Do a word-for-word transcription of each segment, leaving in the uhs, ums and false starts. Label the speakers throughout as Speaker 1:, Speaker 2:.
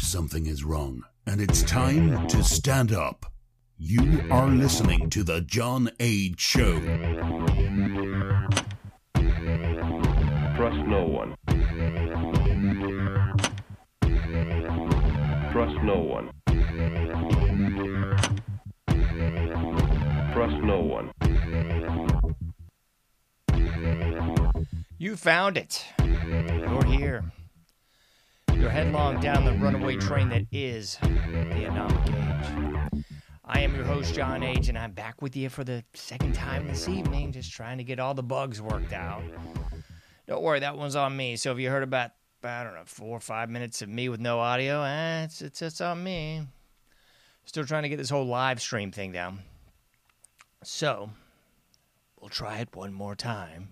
Speaker 1: something is wrong, and it's time to stand up. You are listening to The John Age Show.
Speaker 2: Trust no one. Trust no one. Trust no one.
Speaker 3: You found it. You're here. You're headlong down the runaway train that is the Anomic Age. I am your host, John Age, and I'm back with you for the second time this evening, just trying to get all the bugs worked out. Don't worry, that one's on me. So if you heard about, I don't know, four or five minutes of me with no audio, eh, it's, it's, it's on me. Still trying to get this whole live stream thing down. So, we'll try it one more time.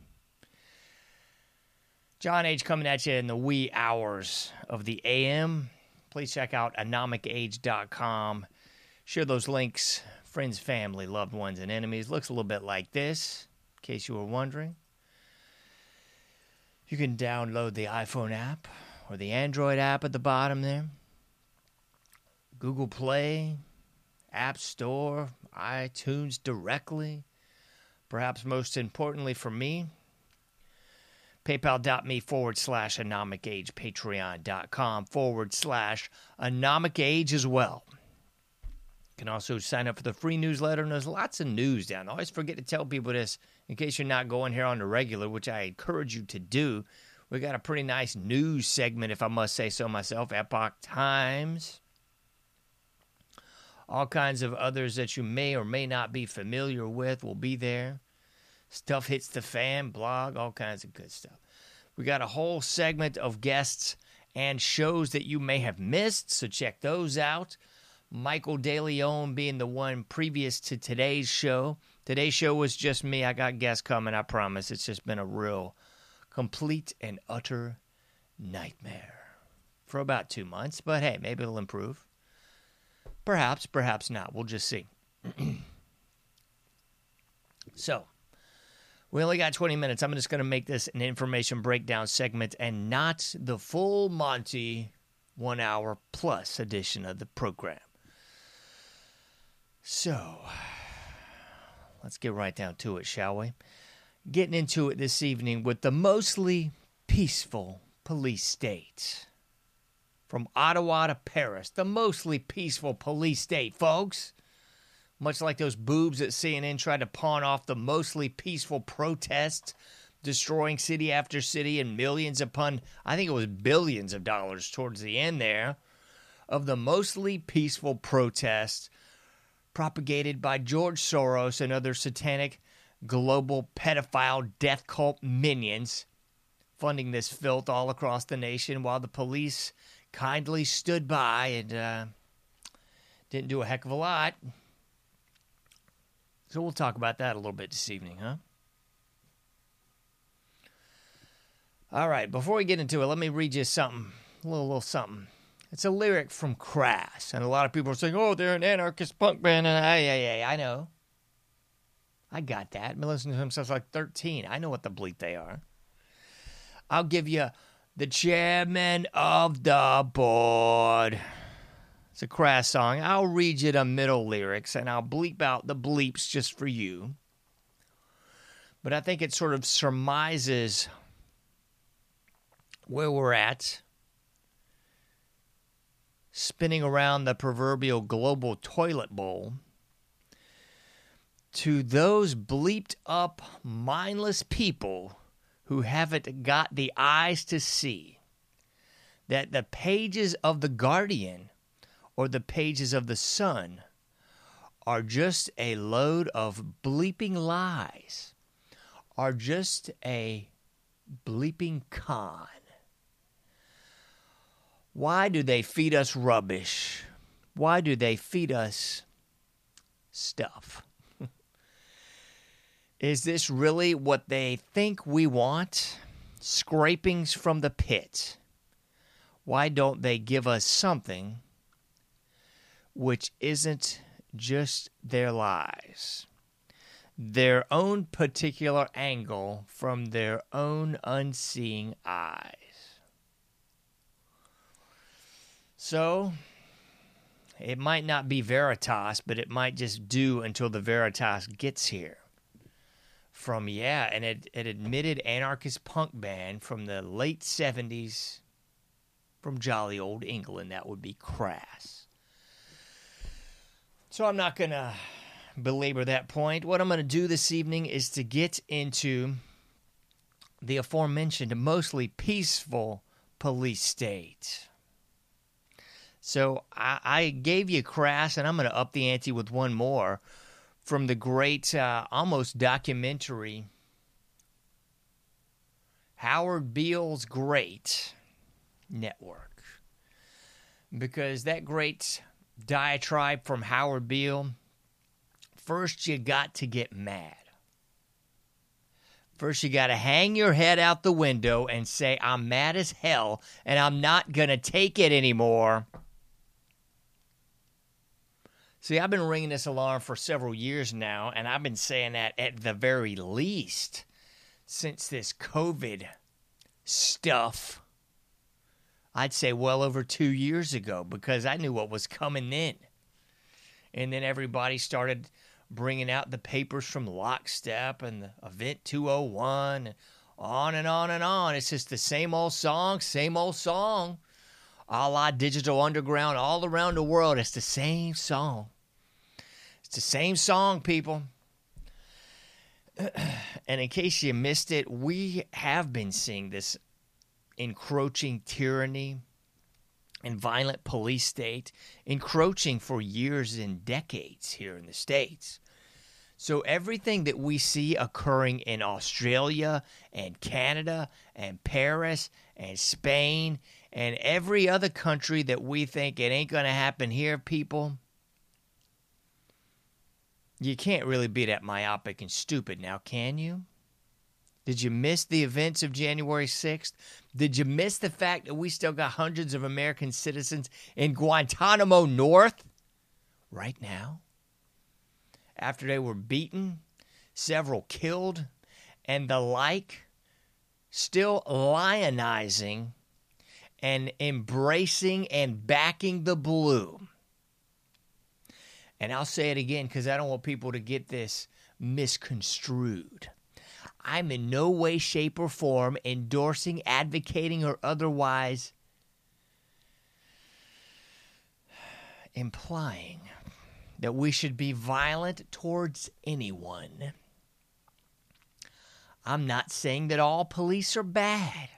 Speaker 3: John Age coming at you in the wee hours of the A M. Please check out anomic age dot com. Share those links. Friends, family, loved ones, and enemies. Looks a little bit like this, in case you were wondering. You can download the iPhone app or the Android app at the bottom there. Google Play, App Store, iTunes directly. Perhaps most importantly for me, PayPal.me forward slash Anomic Age, Patreon.com forward slash Anomic Age as well. You can also sign up for the free newsletter, and there's lots of news down there. I always forget to tell people this in case you're not going here on the regular, which I encourage you to do. We got a pretty nice news segment, if I must say so myself, Epoch Times. All kinds of others that you may or may not be familiar with will be there. Stuff Hits the Fan, blog, all kinds of good stuff. We got a whole segment of guests and shows that you may have missed, so check those out. Michael DeLeon being the one previous to today's show. Today's show was just me. I got guests coming, I promise. It's just been a real complete and utter nightmare for about two months. But hey, maybe it'll improve. Perhaps, perhaps not. We'll just see. So, we only got twenty minutes. I'm just going to make this an information breakdown segment and not the full Monty one-hour plus edition of the program. So, let's get right down to it, shall we? Getting into it this evening with the mostly peaceful police state. From Ottawa to Paris, the mostly peaceful police state, folks. Much like those boobs at C N N tried to pawn off the mostly peaceful protests, destroying city after city and millions upon, I think it was billions of dollars towards the end there, of the mostly peaceful protests propagated by George Soros and other satanic global pedophile death cult minions, funding this filth all across the nation while the police kindly stood by and uh, didn't do a heck of a lot. So we'll talk about that a little bit this evening, huh? All right, before we get into it, let me read you something, a little, little something. It's a lyric from Crass, and a lot of people are saying, oh, they're an anarchist punk band, and I, I, I, I know. I got that. I've been listening to him since I was like thirteen. I know what the bleep they are. I'll give you the chairman of the board. It's a Crass song. I'll read you the middle lyrics, and I'll bleep out the bleeps just for you. But I think it sort of surmises where we're at, spinning around the proverbial global toilet bowl. To those bleeped up, mindless people who haven't got the eyes to see that the pages of The Guardian or the pages of The Sun are just a load of bleeping lies, are just a bleeping con. Why do they feed us rubbish? Why do they feed us stuff? Is this really what they think we want? Scrapings from the pit. Why don't they give us something which isn't just their lies? Their own particular angle from their own unseeing eyes. So, it might not be Veritas, but it might just do until the Veritas gets here. From, yeah, an, an admitted anarchist punk band from the late seventies from jolly old England. That would be Crass. So I'm not going to belabor that point. What I'm going to do this evening is to get into the aforementioned mostly peaceful police state. So I, I gave you Crass, and I'm going to up the ante with one more from the great, uh, almost documentary, Howard Beale's Great Network. Because that great diatribe from Howard Beale, first you got to get mad. First you got to hang your head out the window and say, I'm mad as hell, and I'm not going to take it anymore. See, I've been ringing this alarm for several years now, and I've been saying that at the very least since this COVID stuff, I'd say well over two years ago, because I knew what was coming in. And then everybody started bringing out the papers from Lockstep and the Event two oh one, and on and on and on. It's just the same old song, same old song. A la Digital Underground all around the world. It's the same song. It's the same song, people. And in case you missed it, we have been seeing this encroaching tyranny and violent police state encroaching for years and decades here in the States. So everything that we see occurring in Australia and Canada and Paris and Spain and every other country that we think it ain't going to happen here, people, you can't really be that myopic and stupid now, can you? Did you miss the events of January sixth? Did you miss the fact that we still got hundreds of American citizens in Guantanamo North right now? After they were beaten, several killed, and the like, still lionizing and embracing and backing the blue. And I'll say it again because I don't want people to get this misconstrued. I'm in no way, shape, or form endorsing, advocating, or otherwise implying that we should be violent towards anyone. I'm not saying that all police are bad.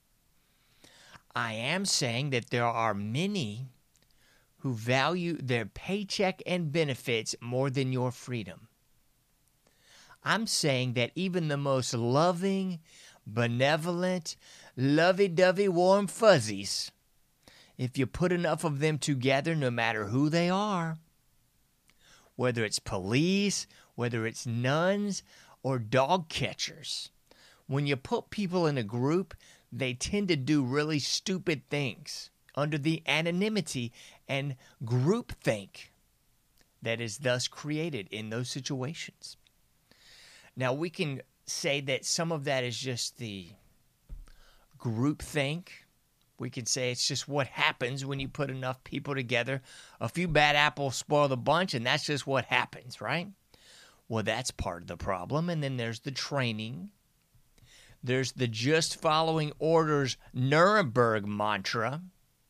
Speaker 3: I am saying that there are many who value their paycheck and benefits more than your freedom. I'm saying that even the most loving, benevolent, lovey-dovey warm fuzzies, if you put enough of them together, no matter who they are, whether it's police, whether it's nuns, or dog catchers, when you put people in a group, they tend to do really stupid things under the anonymity and groupthink that is thus created in those situations. Now, we can say that some of that is just the groupthink. We can say it's just what happens when you put enough people together. A few bad apples spoil the bunch, and that's just what happens, right? Well, that's part of the problem. And then there's the training. There's the just following orders Nuremberg mantra.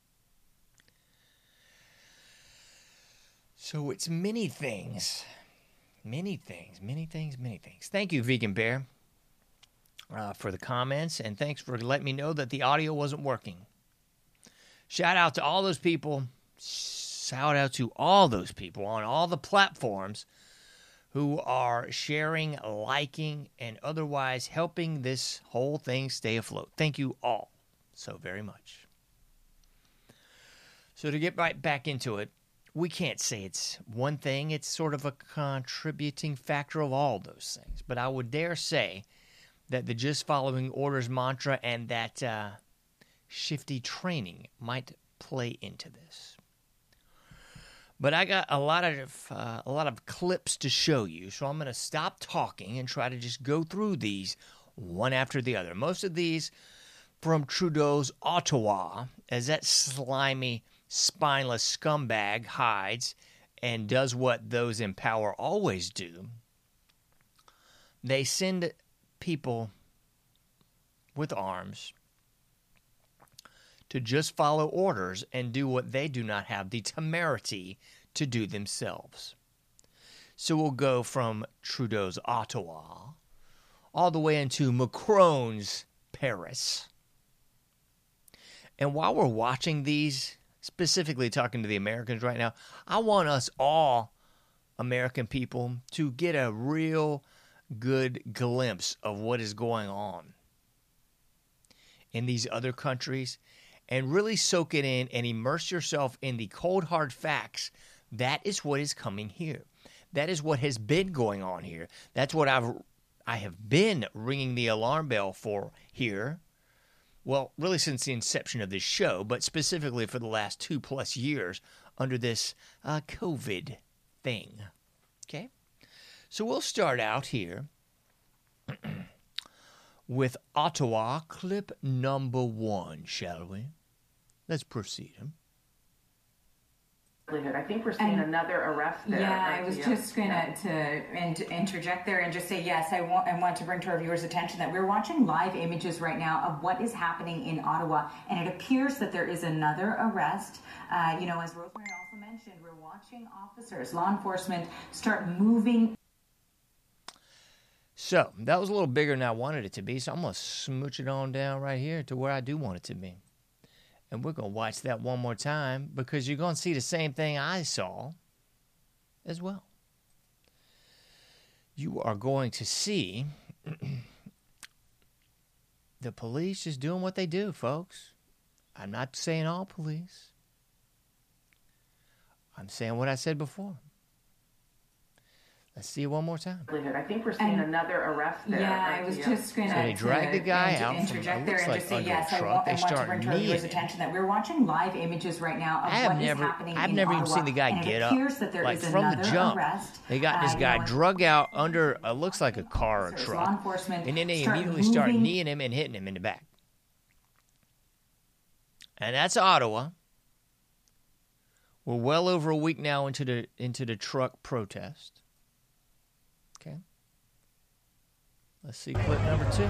Speaker 3: So it's many things. Many things, many things, many things. Thank you, Vegan Bear, uh, for the comments, and thanks for letting me know that the audio wasn't working. Shout out to all those people, shout out to all those people on all the platforms who are sharing, liking, and otherwise helping this whole thing stay afloat. Thank you all so very much. So to get right back into it, we can't say it's one thing. It's sort of a contributing factor of all those things. But I would dare say that the just following orders mantra and that uh, shifty training might play into this. But I got a lot of uh, a lot of clips to show you, so I'm going to stop talking and try to just go through these one after the other. Most of these from Trudeau's Ottawa, as that slimy spineless scumbag hides and does what those in power always do. They send people with arms to just follow orders and do what they do not have the temerity to do themselves. So we'll go from Trudeau's Ottawa all the way into Macron's Paris. And while we're watching these, specifically talking to the Americans right now, I want us all, American people, to get a real good glimpse of what is going on in these other countries and really soak it in and immerse yourself in the cold, hard facts. That is what is coming here. That is what has been going on here. That's what I've I have been ringing the alarm bell for here. Well, really since the inception of this show, but specifically for the last two plus years under this uh, COVID thing. Okay? So we'll start out here with Ottawa clip number one, shall we? Let's proceed.
Speaker 4: I think we're seeing and, another arrest there.
Speaker 5: Yeah,
Speaker 4: right?
Speaker 5: I was
Speaker 4: yeah.
Speaker 5: just going
Speaker 4: yeah.
Speaker 5: to to interject there and just say, yes, I want, I want to bring to our viewers' attention that we're watching live images right now of what is happening in Ottawa, and it appears that there is another arrest. Uh, you know, as Rosemary also mentioned, we're watching officers, law enforcement, start moving.
Speaker 3: So, that was a little bigger than I wanted it to be, so I'm going to smooch it on down right here to where I do want it to be. And we're going to watch that one more time because you're going to see the same thing I saw as well. You are going to see the police just doing what they do, folks. I'm not saying all police. I'm saying what I said before. Let's see it one more time.
Speaker 4: I think we're seeing and, another arrest there.
Speaker 5: Yeah,
Speaker 4: right?
Speaker 5: I was
Speaker 4: yeah.
Speaker 5: just going
Speaker 3: so they drag
Speaker 5: to
Speaker 3: the guy
Speaker 5: to
Speaker 3: out
Speaker 5: interject
Speaker 3: from,
Speaker 5: there and
Speaker 3: like
Speaker 5: just say,
Speaker 3: under
Speaker 5: yes,
Speaker 3: a truck.
Speaker 5: I want,
Speaker 3: they
Speaker 5: I want
Speaker 3: start
Speaker 5: to bring to our viewers'
Speaker 3: kneeing.
Speaker 5: attention that we're watching live images right now of
Speaker 3: I have
Speaker 5: what
Speaker 3: never,
Speaker 5: is happening
Speaker 3: I've
Speaker 5: in
Speaker 3: never
Speaker 5: Ottawa,
Speaker 3: even seen the guy
Speaker 5: and
Speaker 3: get
Speaker 5: it
Speaker 3: up.
Speaker 5: appears that there
Speaker 3: Like
Speaker 5: is
Speaker 3: from the jump,
Speaker 5: arrest.
Speaker 3: they got this
Speaker 5: uh,
Speaker 3: guy
Speaker 5: you know,
Speaker 3: drug out under, uh, looks like a car or
Speaker 5: law
Speaker 3: truck.
Speaker 5: enforcement
Speaker 3: And then they
Speaker 5: start
Speaker 3: immediately start
Speaker 5: moving.
Speaker 3: kneeing him and hitting him in the back. And that's Ottawa. We're well over a week now into the into the truck protest. Okay. Let's see clip number two.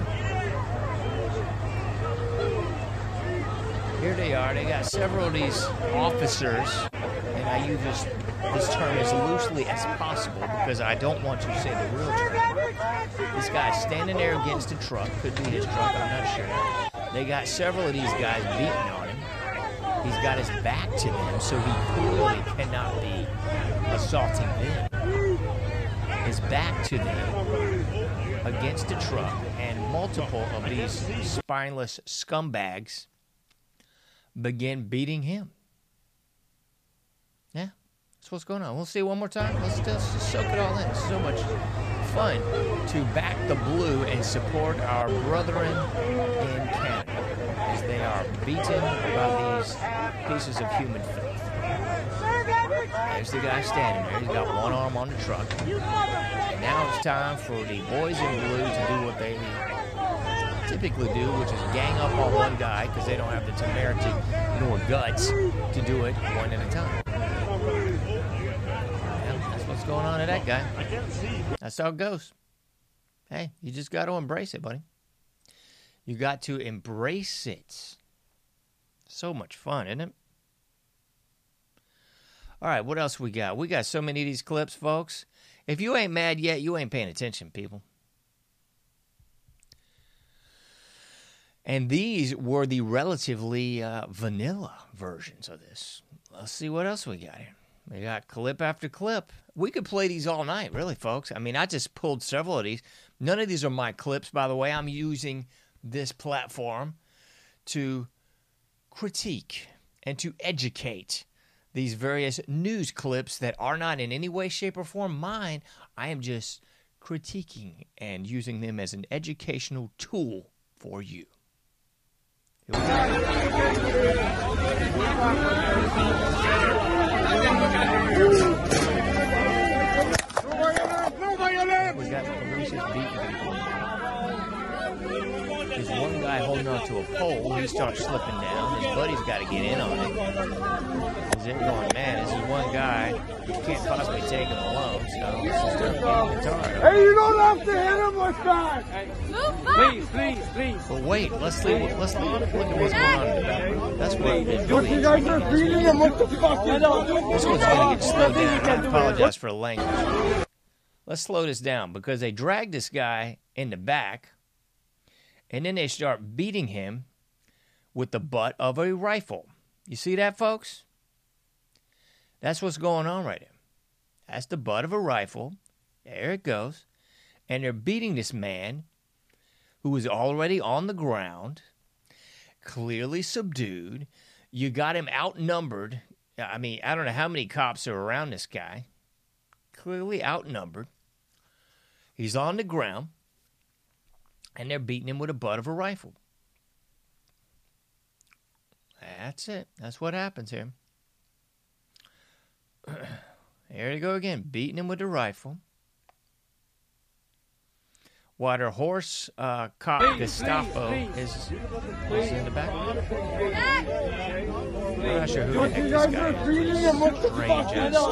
Speaker 3: Here they are. They got several of these officers, and I use this, this term as loosely as possible because I don't want to say the real term. This guy's standing there against the truck. Could be his truck, I'm not sure. They got several of these guys beating on him. He's got his back to them, so he clearly cannot be assaulting them. His back to them against the truck, and multiple of these spineless scumbags begin beating him. Yeah, that's what's going on. We'll see it one more time. Let's just, let's just soak it all in. It's so much fun to back the blue and support our brethren in Canada as they are beaten by these pieces of human faith. There's the guy standing there. He's got one arm on the truck. And now it's time for the boys in blue to do what they typically do, which is gang up on one guy because they don't have the temerity nor guts to do it one at a time. Yeah, that's what's going on to that guy. That's how it goes. Hey, you just got to embrace it, buddy. You got to embrace it. So much fun, isn't it? All right, what else we got? We got so many of these clips, folks. If you ain't mad yet, you ain't paying attention, people. And these were the relatively uh, vanilla versions of this. Let's see what else we got here. We got clip after clip. We could play these all night, really, folks. I mean, I just pulled several of these. None of these are my clips, by the way. I'm using this platform to critique and to educate these various news clips that are not in any way, shape, or form mine. I am just critiquing and using them as an educational tool for you. Here we go. We got police just beating people. There's one guy holding on to a pole. He starts slipping down. His buddy's got to get in on it. Because they're going, man, this is one guy. You can't possibly take him alone. So let's just start getting the tar.
Speaker 6: Hey, you don't have to hit him with that. Please, please, please.
Speaker 3: But wait, let's see. What, let's look, look at what's going on in the background. That's what it
Speaker 6: What
Speaker 3: really
Speaker 6: you
Speaker 3: is.
Speaker 6: guys are feeding him? What the fuck you doing?
Speaker 3: This one's going to get slowed down. I apologize for the language. Let's slow this down because they drag this guy in the back, and then they start beating him with the butt of a rifle. You see that, folks? That's what's going on right there. That's the butt of a rifle. There it goes. And they're beating this man who is already on the ground, clearly subdued. You got him outnumbered. I mean, I don't know how many cops are around this guy. Clearly outnumbered. He's on the ground, and they're beating him with a butt of a rifle. That's it. That's what happens here. There you go again, beating him with a rifle. While their horse uh, cop Gestapo is, is in the back. I'm not sure who the heck this guy is. Strange uh,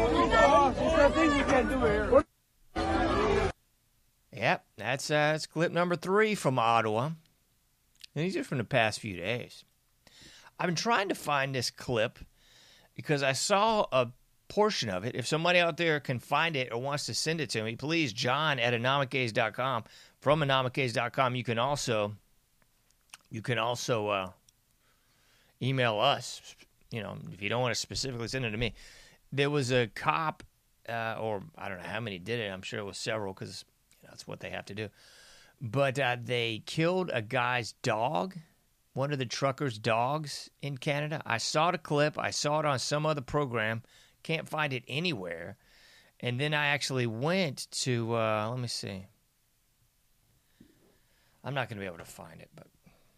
Speaker 3: staff. Yep, that's, uh, that's clip number three from Ottawa. And these are from the past few days. I've been trying to find this clip because I saw a portion of it. If somebody out there can find it or wants to send it to me, please, John at anomicase dot com. From anomicase dot com, you can also you can also uh, email us. You know, if you don't want to specifically send it to me. There was a cop, uh, or I don't know how many did it. I'm sure it was several because you know, that's what they have to do. But uh, they killed a guy's dog, one of the truckers' dogs in Canada. I saw the clip. I saw it on some other program. Can't find it anywhere. And then I actually went to, uh, let me see. I'm not going to be able to find it, but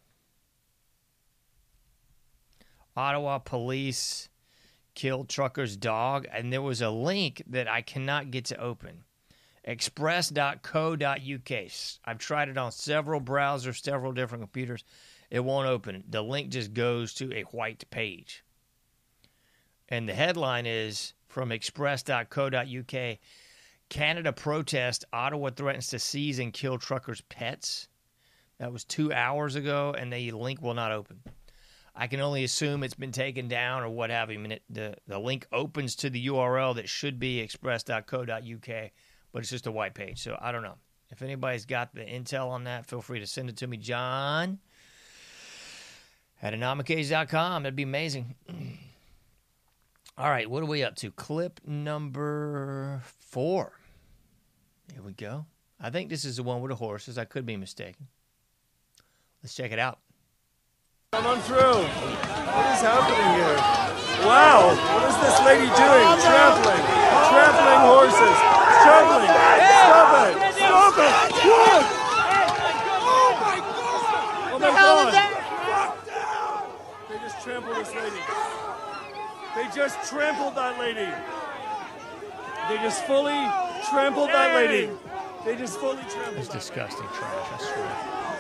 Speaker 3: Ottawa police killed trucker's dog. And there was a link that I cannot get to open. express dot co dot U K. I've tried it on several browsers, several different computers. It won't open. The link just goes to a white page. And the headline is from express dot co dot U K, Canada protest, Ottawa threatens to seize and kill truckers' pets. That was two hours ago, and the link will not open. I can only assume it's been taken down or what have you. I mean, it, the, the link opens to the U R L that should be express dot co dot U K, but it's just a white page, so I don't know. If anybody's got the intel on that, feel free to send it to me, John at anomicase dot com. That'd be amazing. All right, what are we up to? Clip number four. Here we go. I think this is the one with the horses. I could be mistaken. Let's check it out.
Speaker 6: Come on through. What is happening here? Wow, what is this lady doing? Trampling. Trampling horses. Trampling. Stop it. Stop it. What? Oh my God. Oh my God. They just trampled this lady. They just trampled that lady. They just fully trampled that lady. They just fully trampled
Speaker 3: It's
Speaker 6: that
Speaker 3: disgusting trash, I swear.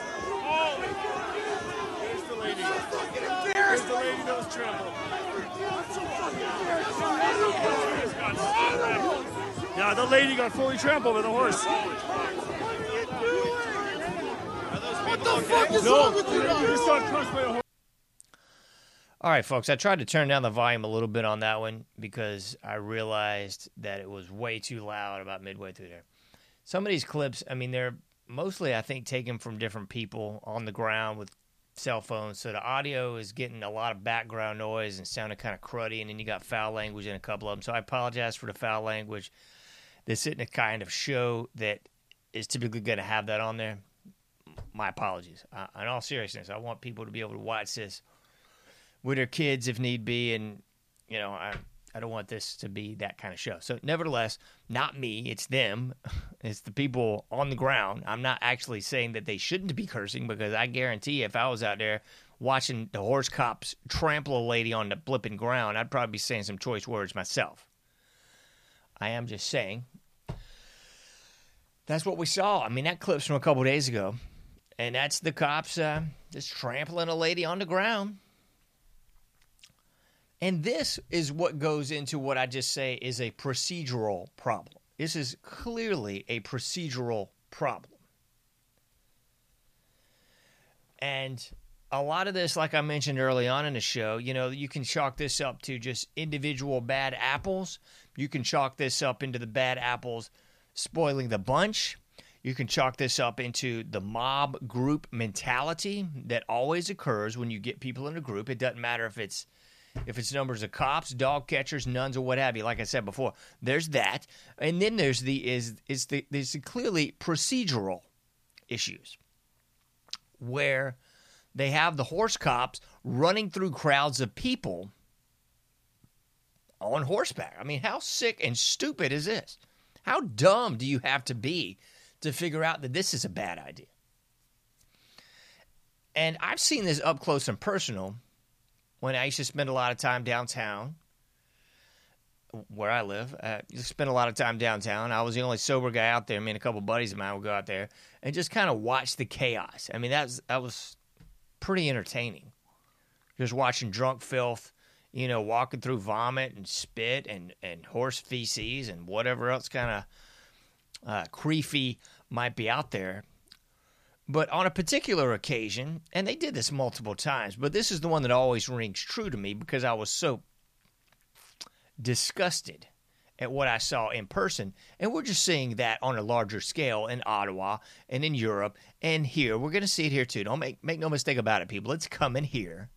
Speaker 6: There's the lady. There's the lady that was trampled. Yeah, the lady got fully trampled with a horse. What the fuck is wrong with you guys? Just got crushed by a horse.
Speaker 3: All right, folks, I tried to turn down the volume a little bit on that one because I realized that it was way too loud about midway through there. Some of these clips, I mean, they're mostly, I think, taken from different people on the ground with cell phones, so the audio is getting a lot of background noise and sounding kind of cruddy, and then you got foul language in a couple of them, so I apologize for the foul language. This isn't a kind of show that is typically going to have that on there. My apologies. Uh, in all seriousness, I want people to be able to watch this with their kids if need be, and, you know, I I don't want this to be that kind of show. So, nevertheless, not me, it's them. It's the people on the ground. I'm not actually saying that they shouldn't be cursing, because I guarantee if I was out there watching the horse cops trample a lady on the flipping ground, I'd probably be saying some choice words myself. I am just saying. That's what we saw. I mean, that clip's from a couple days ago. And that's the cops uh, just trampling a lady on the ground. And this is what goes into what I just say is a procedural problem. This is clearly a procedural problem. And a lot of this, like I mentioned early on in the show, you know, you can chalk this up to just individual bad apples. You can chalk this up into the bad apples spoiling the bunch. You can chalk this up into the mob group mentality that always occurs when you get people in a group. It doesn't matter if it's if it's numbers of cops, dog catchers, nuns, or what have you. Like I said before, there's that, and then there's the is is the there's clearly procedural issues where they have the horse cops running through crowds of people on horseback. I mean, how sick and stupid is this? How dumb do you have to be to figure out that this is a bad idea? And I've seen this up close and personal when I used to spend a lot of time downtown, where I live. I used to spend a lot of time downtown. I was the only sober guy out there. I mean, a couple buddies of mine would go out there and just kind of watch the chaos. I mean, that was, that was pretty entertaining. Just watching drunk filth, you know, walking through vomit and spit and, and horse feces and whatever else kind of uh, creepy might be out there. But on a particular occasion, and they did this multiple times, but this is the one that always rings true to me because I was so disgusted at what I saw in person. And we're just seeing that on a larger scale in Ottawa and in Europe and here. We're going to see it here too. Don't make, make no mistake about it, people. It's coming here.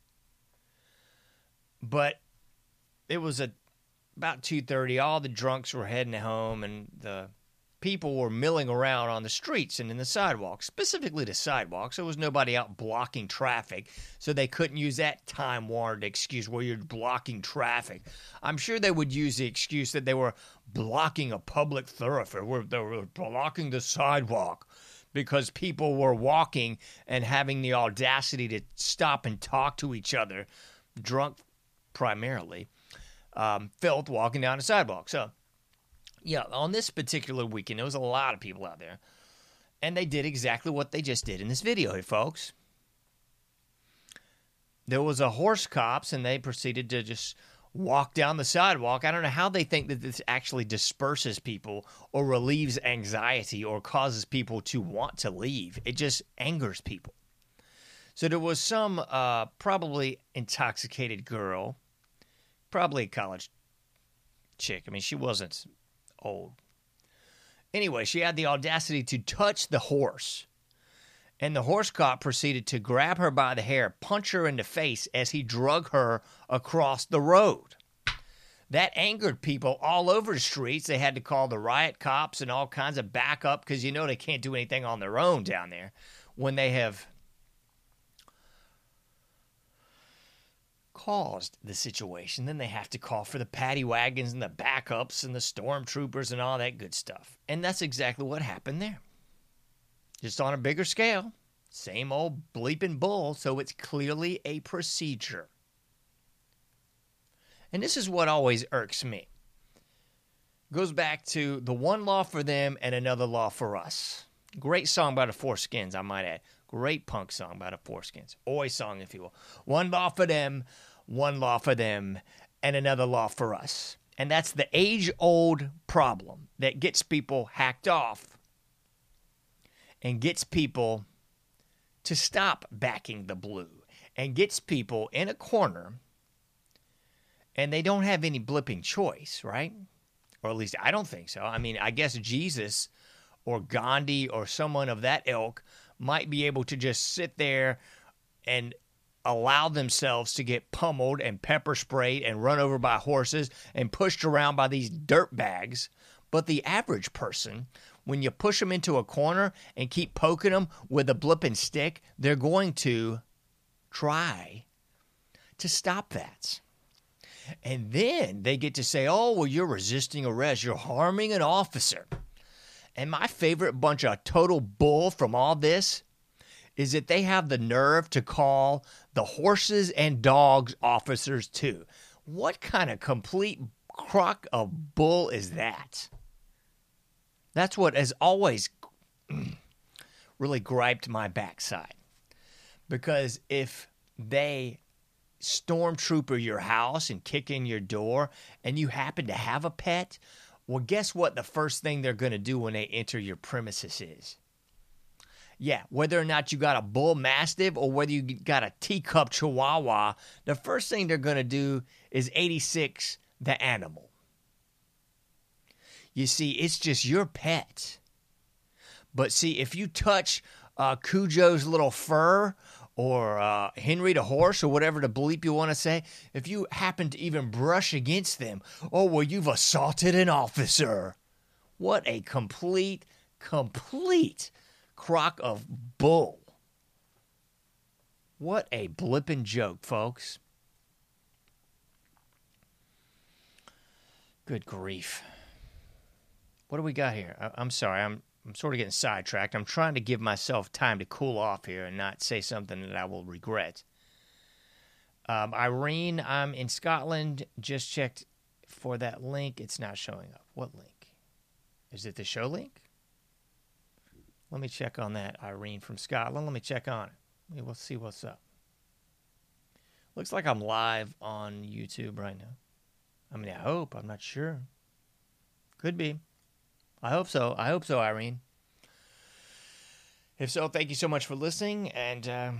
Speaker 3: But it was a, about two thirty. All the drunks were heading home, and the people were milling around on the streets and in the sidewalks, specifically the sidewalks. There was nobody out blocking traffic, so they couldn't use that time-warned excuse where you're blocking traffic. I'm sure they would use the excuse that they were blocking a public thoroughfare, where they were blocking the sidewalk because people were walking and having the audacity to stop and talk to each other, drunk primarily, um, filth walking down the sidewalk. So, yeah, on this particular weekend, there was a lot of people out there, and they did exactly what they just did in this video here, folks. There was a horse cops, and they proceeded to just walk down the sidewalk. I don't know how they think that this actually disperses people or relieves anxiety or causes people to want to leave. It just angers people. So there was some uh, probably intoxicated girl, probably a college chick. I mean, she wasn't old. Anyway, she had the audacity to touch the horse, and the horse cop proceeded to grab her by the hair, punch her in the face as he drug her across the road. That angered people all over the streets. They had to call the riot cops and all kinds of backup because, you know, they can't do anything on their own down there when they have caused the situation. Then they have to call for the paddy wagons and the backups and the stormtroopers and all that good stuff. And that's exactly what happened there. Just on a bigger scale. Same old bleeping bull, so it's clearly a procedure. And this is what always irks me. Goes back to the one law for them and another law for us. Great song by the Four Skins, I might add. Great punk song by the Four Skins. Oi song, if you will. One law for them, one law for them, and another law for us. And that's the age-old problem that gets people hacked off and gets people to stop backing the blue and gets people in a corner, and they don't have any blipping choice, right? Or at least I don't think so. I mean, I guess Jesus or Gandhi or someone of that ilk might be able to just sit there and allow themselves to get pummeled and pepper sprayed and run over by horses and pushed around by these dirt bags. But the average person, when you push them into a corner and keep poking them with a blipping stick, they're going to try to stop that. And then they get to say, oh, well, you're resisting arrest. You're harming an officer. And my favorite bunch of total bull from all this is that they have the nerve to call the horses and dogs officers too. What kind of complete crock of bull is that? That's what has always really griped my backside. Because if they stormtrooper your house and kick in your door and you happen to have a pet, well, guess what the first thing they're going to do when they enter your premises is? Yeah, whether or not you got a bull mastiff or whether you got a teacup chihuahua, the first thing they're going to do is eighty-six the animal. You see, it's just your pet. But see, if you touch uh, Cujo's little fur or uh, Henry the horse or whatever the bleep you want to say, if you happen to even brush against them, oh, well, you've assaulted an officer. What a complete, complete crock of bull. What a blippin' joke, folks. Good grief. What do we got here? I- I'm sorry, I'm I'm sort of getting sidetracked. I'm trying to give myself time to cool off here and not say something that I will regret. Um, Irene, I'm in Scotland. Just checked for that link. It's not showing up. What link? Is it the show link? Let me check on that, Irene from Scotland. Let me check on it. We'll see what's up. Looks like I'm live on YouTube right now. I mean, I hope. I'm not sure. Could be. I hope so. I hope so, Irene. If so, thank you so much for listening, and uh,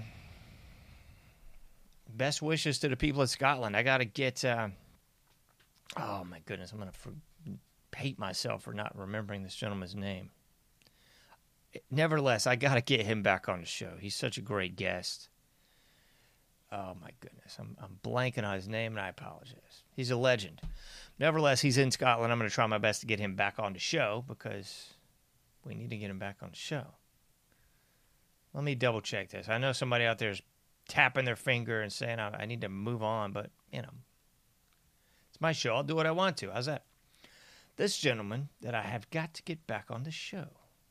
Speaker 3: best wishes to the people of Scotland. I got to get... Uh, oh, my goodness. I'm going to hate myself for not remembering this gentleman's name. Nevertheless, I got to get him back on the show. He's such a great guest. Oh, my goodness. I'm, I'm blanking on his name, and I apologize. He's a legend. Nevertheless, he's in Scotland. I'm going to try my best to get him back on the show because we need to get him back on the show. Let me double-check this. I know somebody out there is tapping their finger and saying, I, I need to move on, but, you know, it's my show. I'll do what I want to. How's that? This gentleman that I have got to get back on the show.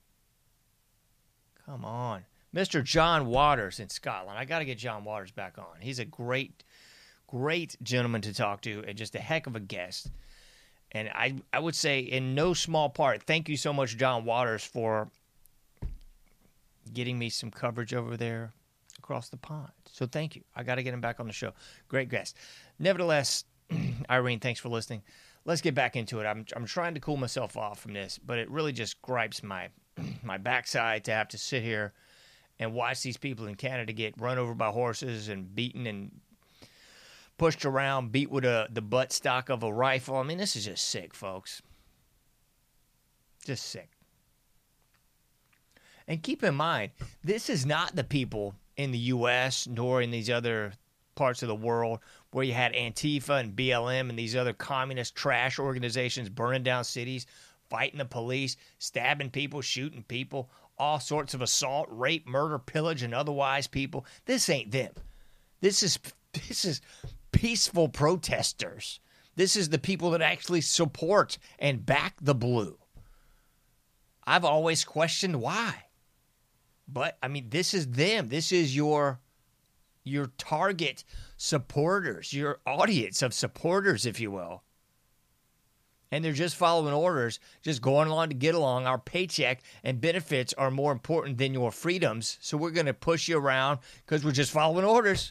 Speaker 3: Come on. Mister John Waters in Scotland. I got to get John Waters back on. He's a great, great gentleman to talk to and just a heck of a guest. And I, I would say in no small part, thank you so much, John Waters, for getting me some coverage over there across the pond. So thank you. I got to get him back on the show. Great guest. Nevertheless, Irene, thanks for listening. Let's get back into it. I'm I'm trying to cool myself off from this, but it really just gripes my my backside to have to sit here and watch these people in Canada get run over by horses and beaten and pushed around, beat with a, the butt stock of a rifle. I mean, this is just sick, folks. Just sick. And keep in mind, this is not the people in the U S nor in these other parts of the world where you had Antifa and B L M and these other communist trash organizations burning down cities, fighting the police, stabbing people, shooting people, all sorts of assault, rape, murder, pillage, and otherwise people. This ain't them. This is this is peaceful protesters. This is the people that actually support and back the blue. I've always questioned why. But, I mean, this is them. This is your your target supporters, your audience of supporters, if you will. And they're just following orders, just going along to get along. Our paycheck and benefits are more important than your freedoms, so we're going to push you around because we're just following orders.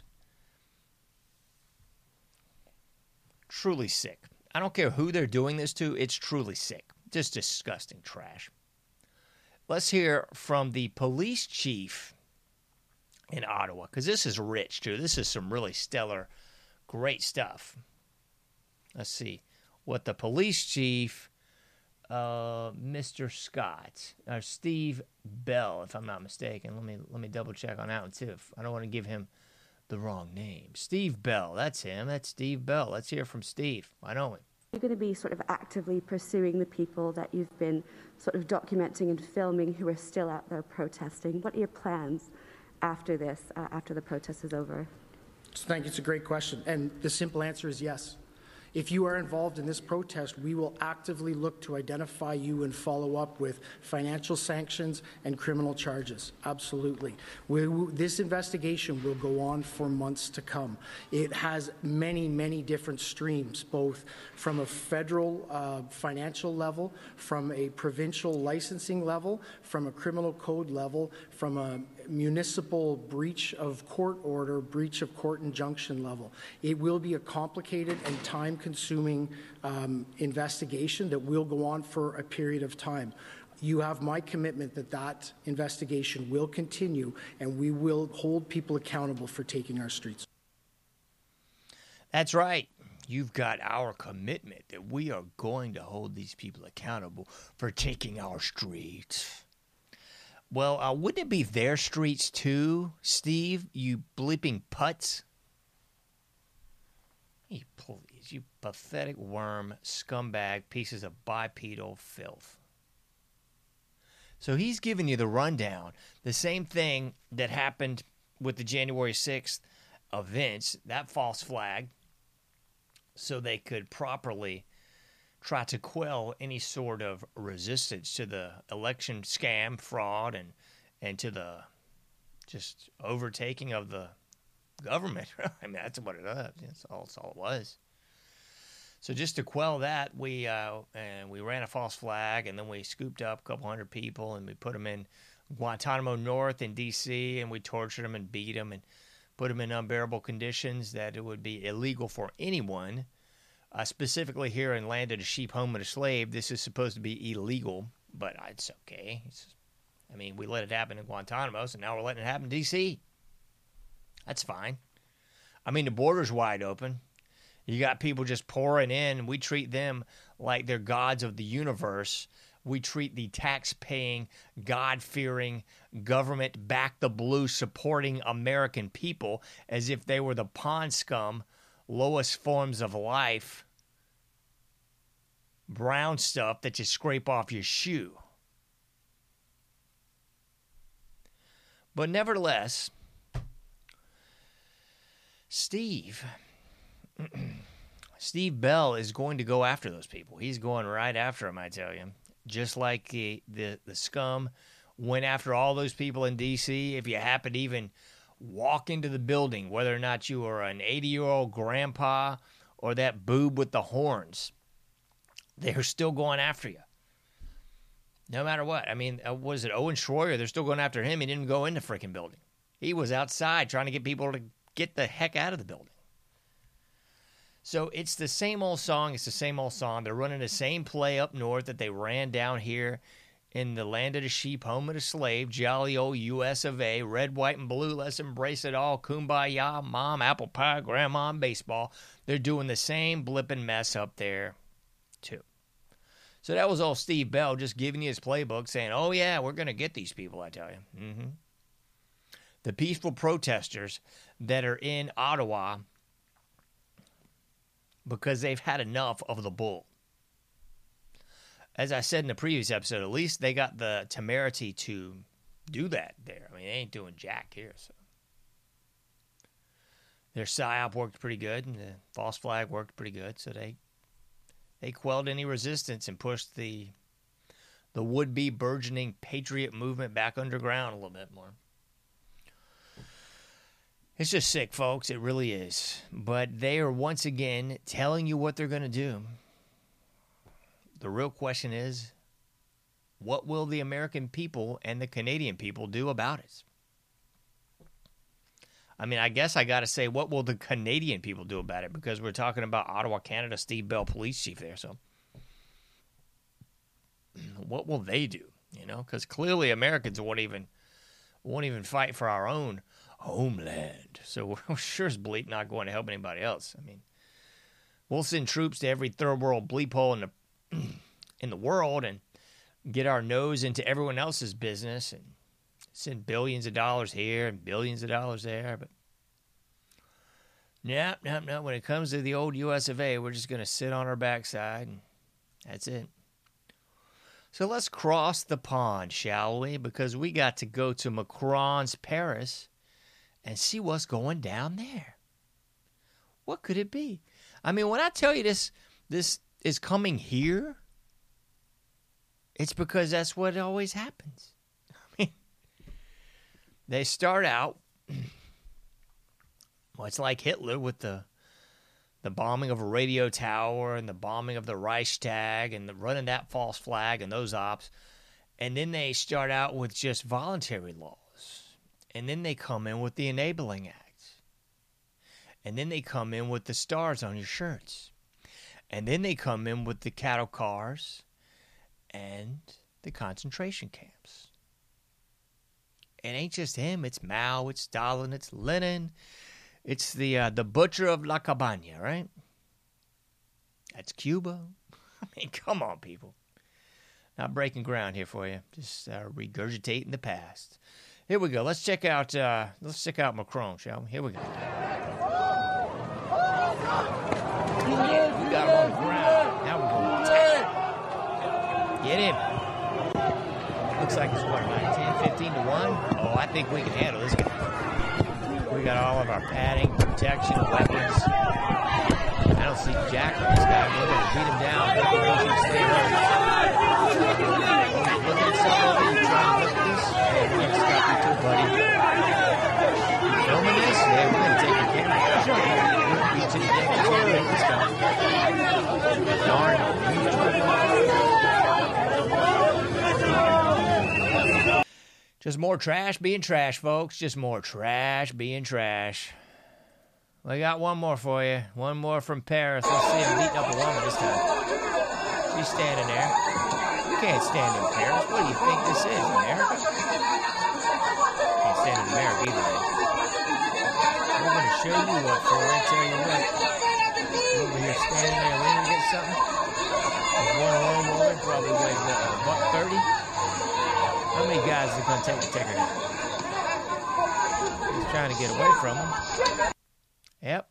Speaker 3: Truly sick. I don't care who they're doing this to. It's truly sick. Just disgusting trash. Let's hear from the police chief in Ottawa, because this is rich, too. This is some really stellar, great stuff. Let's see what the police chief, uh, Mister Scott, or Steve Bell, if I'm not mistaken. Let me let me double check on that one, too. I don't want to give him the wrong name. Steve Bell, that's him. That's Steve Bell. Let's hear from Steve. I know him.
Speaker 7: You're going to be sort of actively pursuing the people that you've been sort of documenting and filming who are still out there protesting. What are your plans after this, uh, after the protest is over?
Speaker 8: Thank you. It's a great question. And the simple answer is yes. If you are involved in this protest, we will actively look to identify you and follow up with financial sanctions and criminal charges. Absolutely. We, this investigation will go on for months to come. It has many, many different streams, both from a federal uh, financial level, from a provincial licensing level, from a criminal code level, from a municipal breach of court order, breach of court injunction level. It will be a complicated and time-consuming um, investigation that will go on for a period of time. You have my commitment that that investigation will continue, and we will hold people accountable for taking our streets.
Speaker 3: That's right. You've got our commitment that we are going to hold these people accountable for taking our streets. Well, uh, wouldn't it be their streets too, Steve? You bleeping putz. Hey, please, you pathetic worm, scumbag, pieces of bipedal filth. So he's giving you the rundown. The same thing that happened with the January sixth events, that false flag, so they could properly try to quell any sort of resistance to the election scam, fraud, and and to the just overtaking of the government. I mean, that's what it is. That's all, that's all it was. So just to quell that, we uh, and we ran a false flag, and then we scooped up a couple hundred people, and we put them in Guantanamo North in D C, and we tortured them and beat them and put them in unbearable conditions that it would be illegal for anyone. Uh, specifically here in Land of the Sheep, Home of the Slave, this is supposed to be illegal, but it's okay. It's, I mean, we let it happen in Guantanamo, so now we're letting it happen in D C. That's fine. I mean, the border's wide open. You got people just pouring in, and we treat them like they're gods of the universe. We treat the tax-paying, God-fearing, government-back-the-blue supporting American people as if they were the pond scum, lowest forms of life, brown stuff that you scrape off your shoe. But nevertheless, Steve, Steve Bell is going to go after those people. He's going right after them, I tell you. Just like the, the, the scum went after all those people in D C. If you happen to even walk into the building, whether or not you are an eighty-year-old grandpa or that boob with the horns, they're still going after you. No matter what. I mean, uh, was it Owen Schroyer? They're still going after him. He didn't go in the freaking building. He was outside trying to get people to get the heck out of the building. So it's the same old song. It's the same old song. They're running the same play up north that they ran down here in the Land of the Sheep, Home of the Slave, jolly old U S of A, red, white, and blue, let's embrace it all, kumbaya, mom, apple pie, grandma, and baseball. They're doing the same blipping mess up there, too. So that was all Steve Bell just giving you his playbook, saying, oh, yeah, we're going to get these people, I tell you. Mm-hmm. The peaceful protesters that are in Ottawa because they've had enough of the bull. As I said in the previous episode, at least they got the temerity to do that there. I mean, they ain't doing jack here. So their psyop worked pretty good, and the false flag worked pretty good. So they they quelled any resistance and pushed the the would-be burgeoning patriot movement back underground a little bit more. It's just sick, folks. It really is. But they are once again telling you what they're going to do. The real question is, what will the American people and the Canadian people do about it? I mean, I guess I got to say, what will the Canadian people do about it? Because we're talking about Ottawa, Canada, Steve Bell, police chief there. So what will they do? You know, because clearly Americans won't even won't even fight for our own homeland. So we're sure as bleep not going to help anybody else. I mean, we'll send troops to every third world bleep hole in the in the world and get our nose into everyone else's business and send billions of dollars here and billions of dollars there. But no, no, no. When it comes to the old U S of A, we're just going to sit on our backside and that's it. So let's cross the pond, shall we? Because we got to go to Macron's Paris and see what's going down there. What could it be? I mean, when I tell you this, this is coming here, it's because that's what always happens. I mean, they start out, well, it's like Hitler with the the bombing of a radio tower and the bombing of the Reichstag and the running that false flag and those ops. And then they start out with just voluntary laws. And then they come in with the Enabling Act. And then they come in with the stars on your shirts. And then they come in with the cattle cars and the concentration camps. It ain't just him. It's Mao, it's Stalin, it's Lenin. It's the uh, the butcher of La Cabana, right? That's Cuba. I mean, come on, people. Not breaking ground here for you. Just uh, regurgitating the past. Here we go. Let's check out. Uh, let's check out Macron, shall we? Here we go. We got him on the ground. Now we're going to attack. Get him. Looks like it's what, about ten, fifteen to one? Oh, I think we can handle this guy. We got all of our padding, protection, weapons. I don't see Jack on this guy. We're going to beat him down. We're going to stay home. Look at something over here. You trying to look at this? Hey, we're going to stop you too, buddy. You filming this? Yeah, we're going to take your camera. We're going to beat you to death. We're going to make this guy. Darn. Just more trash being trash, folks. Just more trash being trash. We got one more for you. One more from Paris. Let's see him beating up a woman this time. She's standing there. You can't stand in Paris. What do you think this is, America? Can't stand in America either, man. We're going to show you what for. I tell you what. We're over here standing there waiting to get something. There's one lone woman, probably weighs what, a buck thirty? How many guys are going to take the ticker now? He's trying to get away from him. Yep.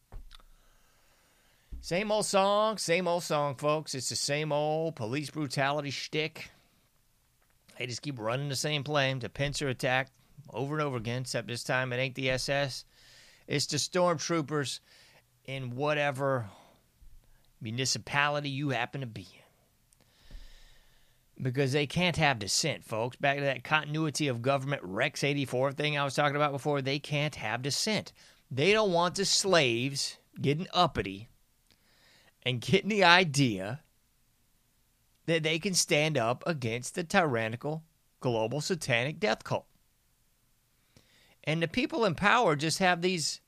Speaker 3: Same old song, same old song, folks. It's the same old police brutality shtick. They just keep running the same play. The pincer attack over and over again, except this time it ain't the S S. It's the stormtroopers in whatever municipality you happen to be in. Because they can't have dissent, folks. Back to that continuity of government Rex eighty-four thing I was talking about before. They can't have dissent. They don't want the slaves getting uppity and getting the idea that they can stand up against the tyrannical global satanic death cult. And the people in power just have these,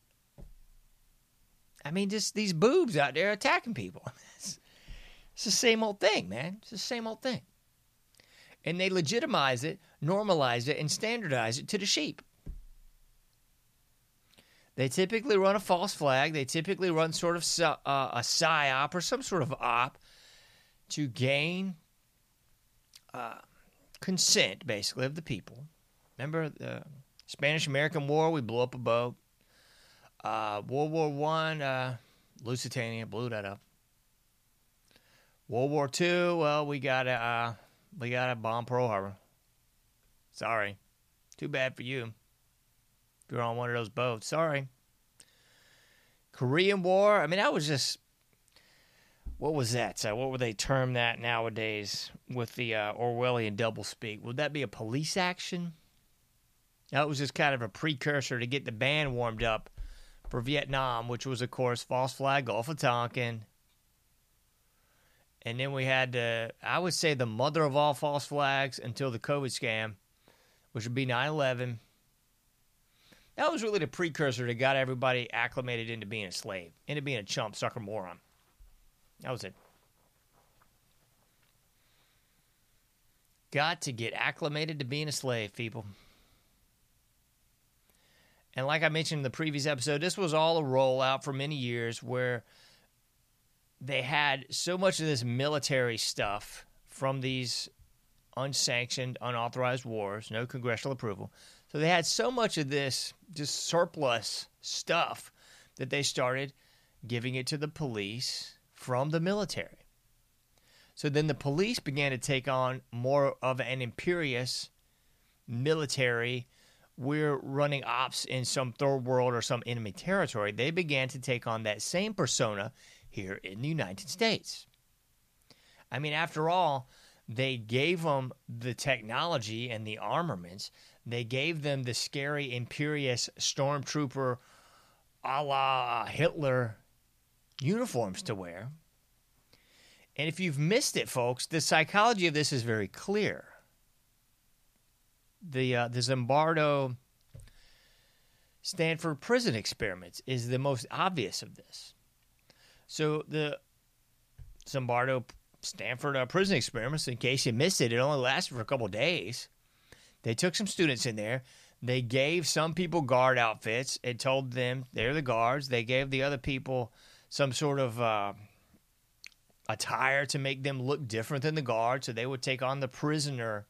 Speaker 3: I mean, just these boobs out there attacking people. It's, it's the same old thing, man. It's the same old thing. And they legitimize it, normalize it, and standardize it to the sheep. They typically run a false flag. They typically run sort of uh, a psyop or some sort of op to gain uh, consent, basically, of the people. Remember the Spanish-American War? We blew up a boat. Uh, World War One, uh, Lusitania blew that up. World War Two, well, we got a... Uh, We got to bomb Pearl Harbor. Sorry. Too bad for you. If you're on one of those boats. Sorry. Korean War. I mean, that was just... What was that? So what would they term that nowadays with the uh, Orwellian doublespeak? Would that be a police action? That was just kind of a precursor to get the band warmed up for Vietnam, which was, of course, false flag, Gulf of Tonkin. And then we had, uh, I would say, the mother of all false flags until the COVID scam, which would be nine eleven. That was really the precursor that got everybody acclimated into being a slave, into being a chump, sucker, moron. That was it. Got to get acclimated to being a slave, people. And like I mentioned in the previous episode, this was all a rollout for many years where they had so much of this military stuff from these unsanctioned, unauthorized wars, no congressional approval. So they had so much of this just surplus stuff that they started giving it to the police from the military. So then the police began to take on more of an imperious military we're running ops in some third world or some enemy territory, they began to take on that same persona here in the United States. I mean, after all, they gave them the technology and the armaments. They gave them the scary, imperious stormtrooper a la Hitler uniforms to wear. And if you've missed it, folks, the psychology of this is very clear. The uh, the Zimbardo Stanford prison experiments is the most obvious of this. So the Zimbardo Stanford uh, prison experiments, in case you missed it, it only lasted for a couple of days. They took some students in there. They gave some people guard outfits and told them they're the guards. They gave the other people some sort of uh, attire to make them look different than the guards, so they would take on the prisoner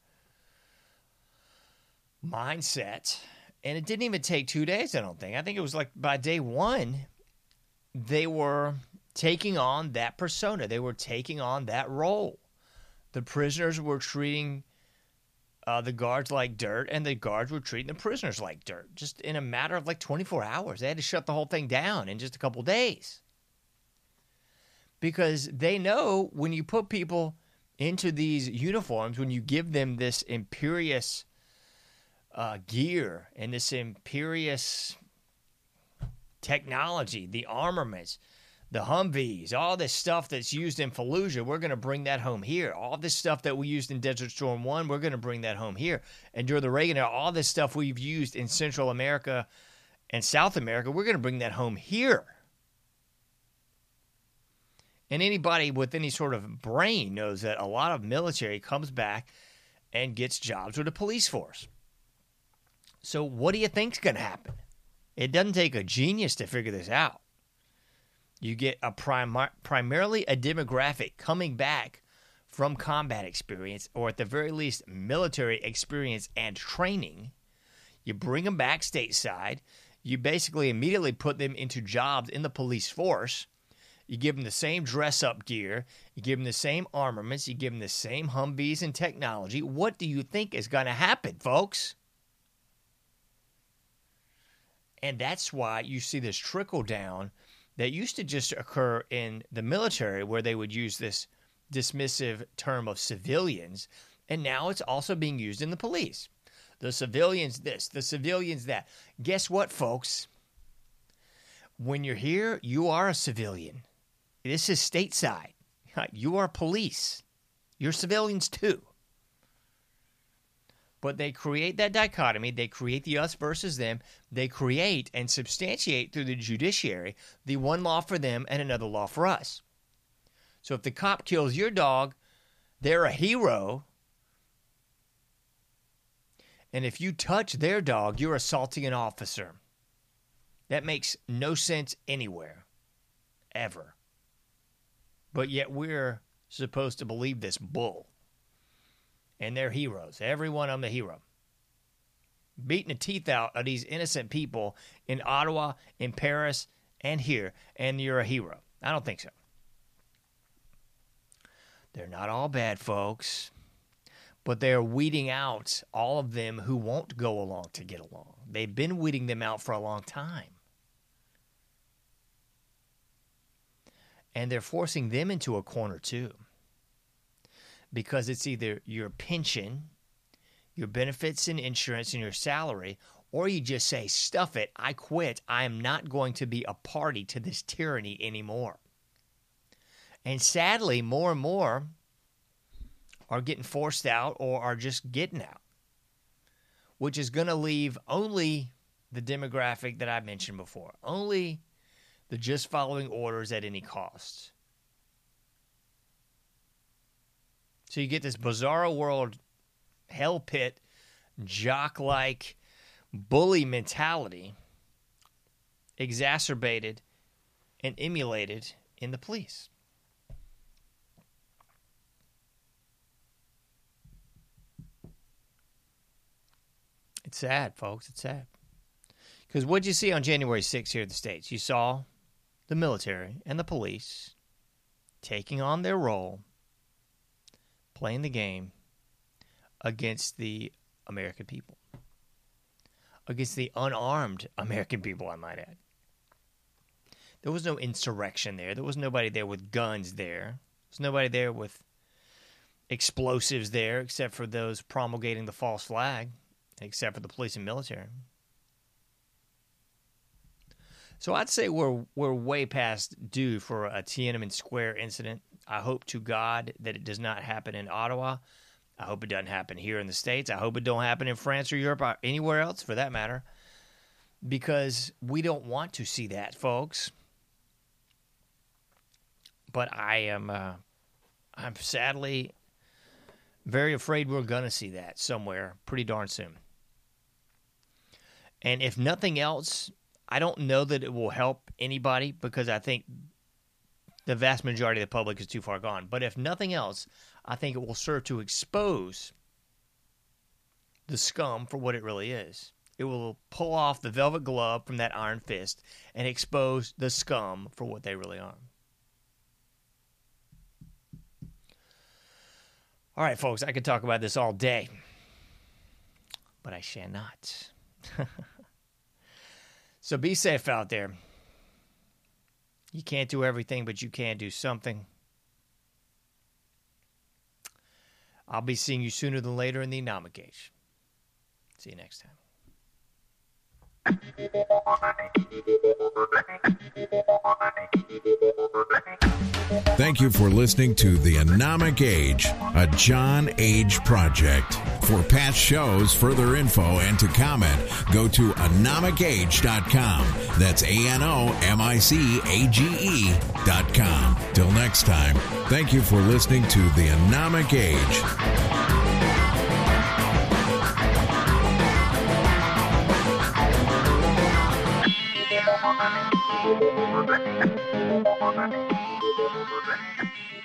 Speaker 3: mindset. And it didn't even take two days, I don't think. I think it was like by day one, they were taking on that persona. They were taking on that role. The prisoners were treating uh, the guards like dirt, and the guards were treating the prisoners like dirt. Just in a matter of like twenty-four hours. They had to shut the whole thing down in just a couple days. Because they know when you put people into these uniforms, when you give them this imperious uh, gear and this imperious technology, the armaments, the Humvees, all this stuff that's used in Fallujah, we're going to bring that home here. All this stuff that we used in Desert Storm one, we're going to bring that home here. And during the Reagan era, all this stuff we've used in Central America and South America, we're going to bring that home here. And anybody with any sort of brain knows that a lot of military comes back and gets jobs with the police force. So what do you think's going to happen? It doesn't take a genius to figure this out. You get a prim- primarily a demographic coming back from combat experience, or at the very least military experience and training. You bring them back stateside. You basically immediately put them into jobs in the police force. You give them the same dress-up gear. You give them the same armaments. You give them the same Humvees and technology. What do you think is going to happen, folks? And that's why you see this trickle-down that used to just occur in the military, where they would use this dismissive term of civilians, and now it's also being used in the police. The civilians this, the civilians that. Guess what, folks? When you're here, you are a civilian. This is stateside. You are police. You're civilians too. But they create that dichotomy. They create the us versus them. They create and substantiate through the judiciary the one law for them and another law for us. So if the cop kills your dog, they're a hero. And if you touch their dog, you're assaulting an officer. That makes no sense anywhere. Ever. But yet we're supposed to believe this bull. And they're heroes. Every one of them a hero. Beating the teeth out of these innocent people in Ottawa, in Paris, and here. And you're a hero. I don't think so. They're not all bad, folks. But they're weeding out all of them who won't go along to get along. They've been weeding them out for a long time. And they're forcing them into a corner too. Because it's either your pension, your benefits and insurance and your salary, or you just say, stuff it, I quit. I am not going to be a party to this tyranny anymore. And sadly, more and more are getting forced out or are just getting out, which is going to leave only the demographic that I mentioned before, only the just following orders at any cost. So you get this bizarro world, hell pit, jock-like, bully mentality exacerbated and emulated in the police. It's sad, folks. It's sad. Because what did you see on January sixth here in the States? You saw the military and the police taking on their role, playing the game against the American people. against the unarmed American people, I might add. There was no insurrection there. There was nobody there with guns there. There was nobody there with explosives there, except for those promulgating the false flag, except for the police and military. So I'd say we're we're way past due for a Tiananmen Square incident. I hope to God that it does not happen in Ottawa. I hope it doesn't happen here in the States. I hope it don't happen in France or Europe or anywhere else for that matter, because we don't want to see that, folks. But I am, uh, I'm sadly very afraid we're going to see that somewhere pretty darn soon. And if nothing else, I don't know that it will help anybody because I think the vast majority of the public is too far gone. But if nothing else, I think it will serve to expose the scum for what it really is. It will pull off the velvet glove from that iron fist and expose the scum for what they really are. All right, folks, I could talk about this all day, but I shall not. So be safe out there. You can't do everything, but you can do something. I'll be seeing you sooner than later in the Anomic Age. See you next time.
Speaker 9: Thank you for listening to The Anomic Age, a John Age project. For past shows, further info, and to comment, go to anomic age dot com. That's A N O M I C A G E dot com. Till next time, thank you for listening to The Anomic Age. Thank you.